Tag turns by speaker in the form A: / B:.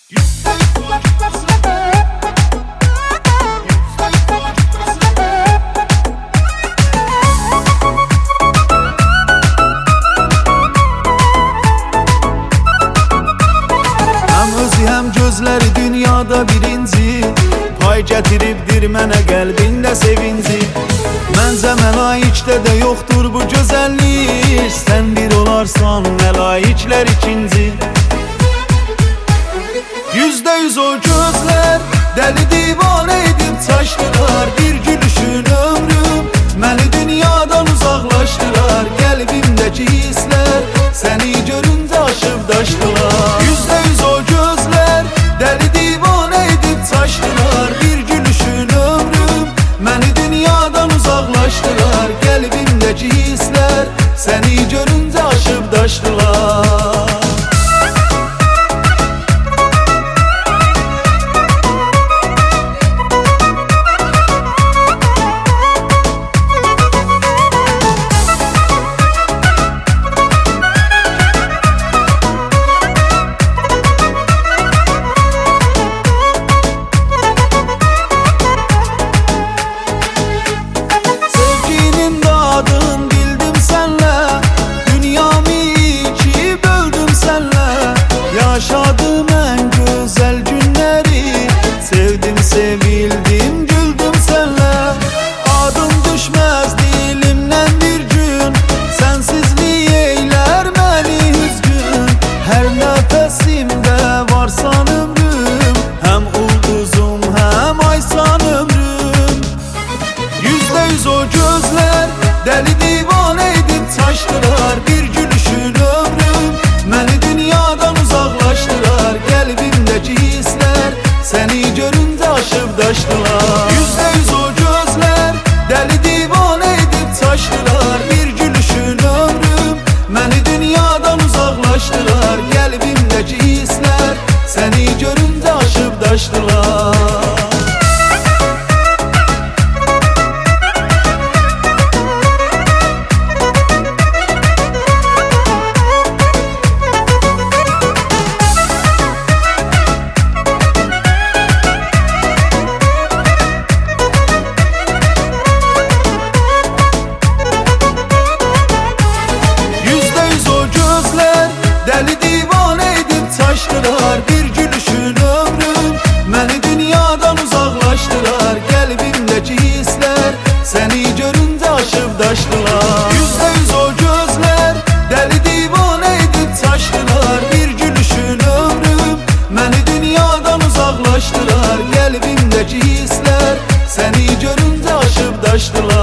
A: Həm gözləri dünyada birinci, pay gətiribdir mənə qəlbində sevinci. Məncə mələikdə də yoxdur bu gözəllik, sən bir olarsan mələiklər ikinci. %100 o gözlər dəli divanə edib çaşdılar, bir gülüşün ömrüm məni dünyadan uzaqlaşdılar. Qəlbimdəki hisslər səni görüncə aşıb daşdılar. %100 o gözlər dəli divanə edib çaşdılar, bir gülüşün ömrüm məni dünyadan uzaqlaşdılar. Qəlbimdəki hisslər səni görüncə aşıb daşdılar. Yaşadım en güzel günleri, sevdim sevildim güldüm senle. Adım düşmez dilimden bir gün, sensizliği eyler beni üzgün. Her nefesimde varsan ömrüm, hem ulduzum hem aysan ömrüm. %100 o gözler deli divane edip taştılar, bir gülüşün ömrüm məni dünyadan uzaqlaşdılar. Qəlbimdəki hisslər səni görüncə aşıb daşdılar. %100 o gözlər dəli divanə edib çaşdılar, bir gülüşün ömrüm məni dünyadan uzaqlaşdılar. Qəlbimdəki hisslər səni görüncə aşıb daşdılar. Dəli divanə edib çaşdılar, bir gülüşün ömrüm məni dünyadan uzaqlaşdılar. Qəlbimdəki hisslər səni görüncə aşıb daşdılar. %100 o gözlər dəli divanə edib çaşdılar, bir gülüşün ömrüm məni dünyadan uzaqlaşdılar. Qəlbimdəki hisslər səni görüncə aşıb daşdılar.